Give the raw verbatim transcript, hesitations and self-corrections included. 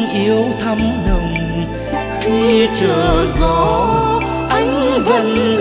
yêu thắm nồng. Khi chờ gió anh gần